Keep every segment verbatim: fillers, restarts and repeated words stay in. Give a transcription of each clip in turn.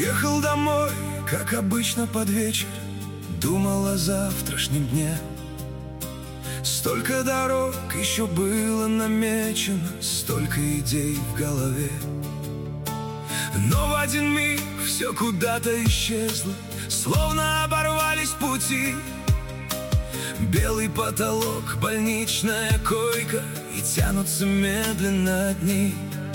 Ехал домой, как обычно под вечер, думал о завтрашнем дне. Столько дорог еще было намечено, столько идей в голове. Но в один миг все куда-то исчезло, словно оборвались пути. Белый потолок, больничная койка, и тянутся медленно дни.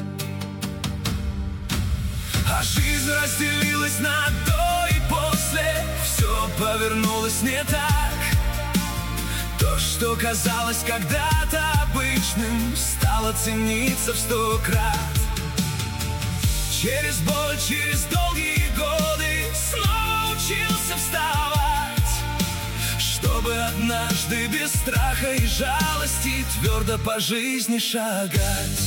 А жизнь разделилась на до и после, все повернулось не так. То, что казалось когда-то обычным, стало цениться в сто крат. Через боль, через долгие годы снова учился вставать, чтобы однажды без страха и жалости твердо по жизни шагать.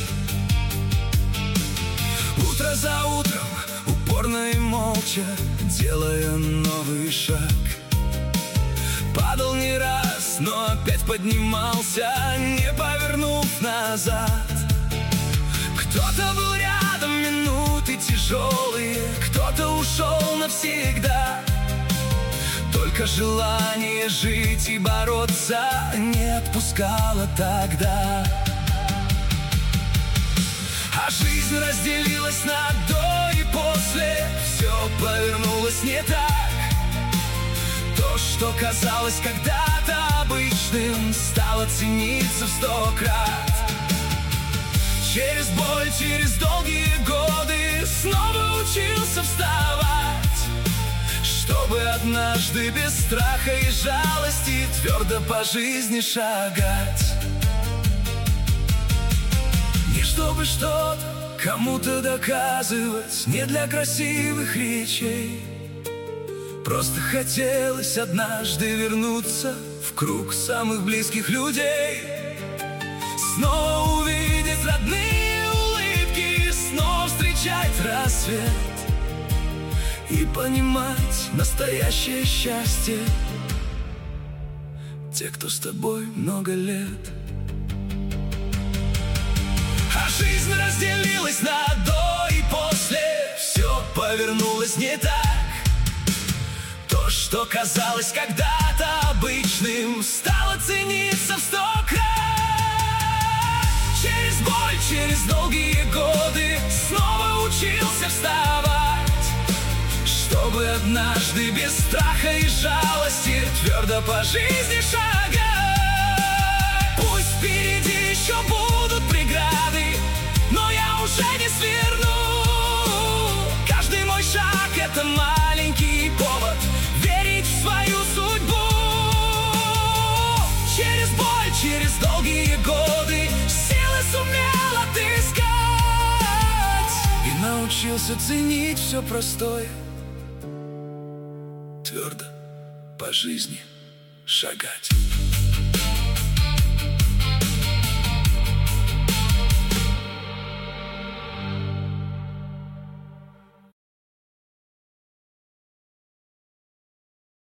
Утро за утром, упорно и молча, делая новый шаг. Падал не раз, но опять поднимался, не повернув назад. Кто-то был рядом, минуты тяжелые, кто-то ушел навсегда. Только желание жить и бороться не отпускало тогда. А жизнь разделилась на до и после, все повернулось не так. То, что казалось когда-то обычным, стало цениться в сто крат. Через боль, через долгие годы снова учился вставать, чтобы однажды без страха и жалости твердо по жизни шагать. Не чтобы что-то кому-то доказывать, не для красивых речей. Просто хотелось однажды вернуться в круг самых близких людей. Снова увидеть родные улыбки, снова встречать рассвет и понимать настоящее счастье. Те, кто с тобой много лет. А жизнь разделилась на до и после, все повернулось не так. То, что казалось когда-то обычным, стало цениться в сто крат. Через боль, через долгие годы снова учился вставать, чтобы однажды без страха и жалости твердо по жизни шагать. Пусть впереди еще будут преграды, но я уже не сверну. Каждый мой шаг — это маленький повод верить в свою судьбу. Через боль, через долгие годы силы сумел отыскать и научился ценить все простое, твердо по жизни шагать.